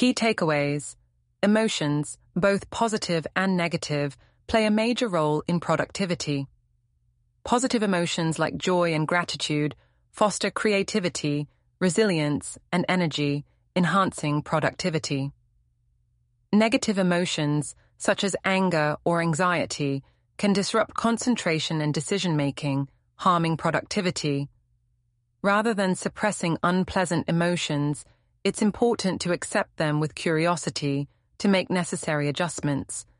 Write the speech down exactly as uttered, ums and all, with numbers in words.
Key takeaways: emotions, both positive and negative, play a major role in productivity. Positive emotions like joy and gratitude foster creativity, resilience, and energy, enhancing productivity. Negative emotions, such as anger or anxiety, can disrupt concentration and decision-making, harming productivity. Rather than suppressing unpleasant emotions, it's important to accept them with curiosity to make necessary adjustments.